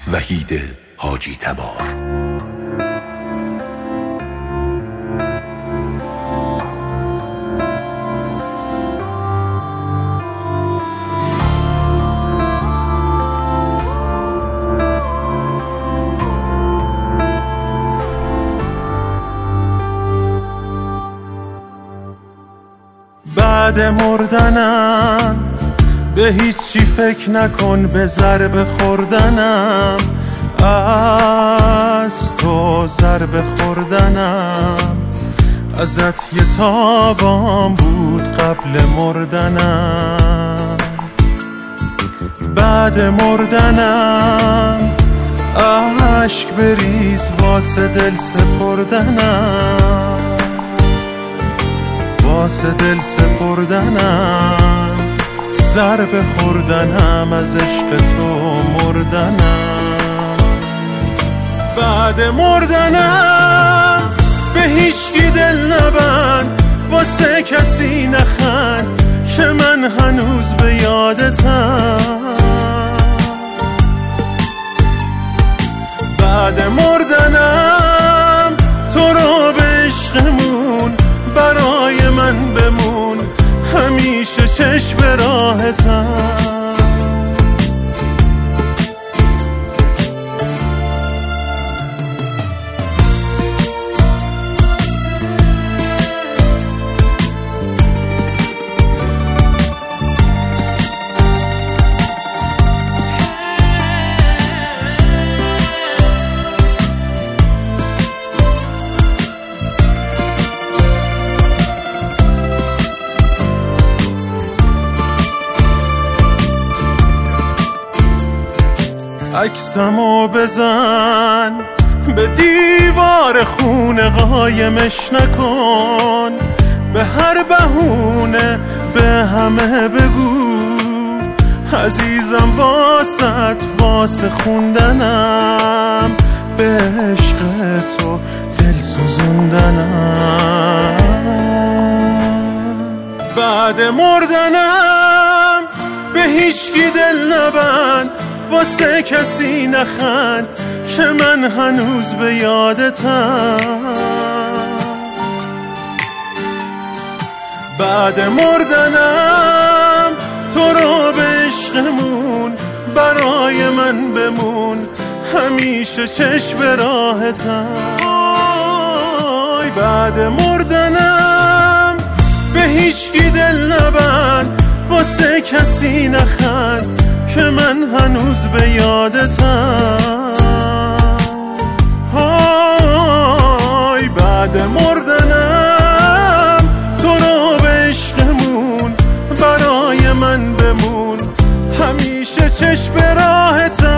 وحید حاجی تبار. بعد مردنم به هیچی فکر نکن، به ضربه خوردنم از تو، ضربه خوردنم ازت یه تاوان بود قبل مردنم. بعد مردنم عشق بریز واسه دل سپردنم، واسه دل سپردنم، ضربه خوردنم، از عشق تو مردنم. بعد مردنم به هیچکی دل نبند، واسه کسی نخند که من هنوز به یادتم. بعد مردنم تو رو به عشقمون برای من بمون، همیشه چشم راحتم. عکسمو بزن به دیوار خونه، قایمش نکن، به هر بهونه به همه بگو عزیزم واسه خوندنم، به عشق تو دل سوزوندنم. بعد مردنم به هیچکی دل نبند، واسه کسی نخند که من هنوز به یادتم. بعد مردنم تو رو به عشقمون برای من بمون، همیشه چشم راحتم. بعد مردنم به هیچکی دل نبند، واسه کسی نخند که من هنوز به یادتم. بعد مردنم تو رو به عشقمون برای من بمون، همیشه چشم راحتم.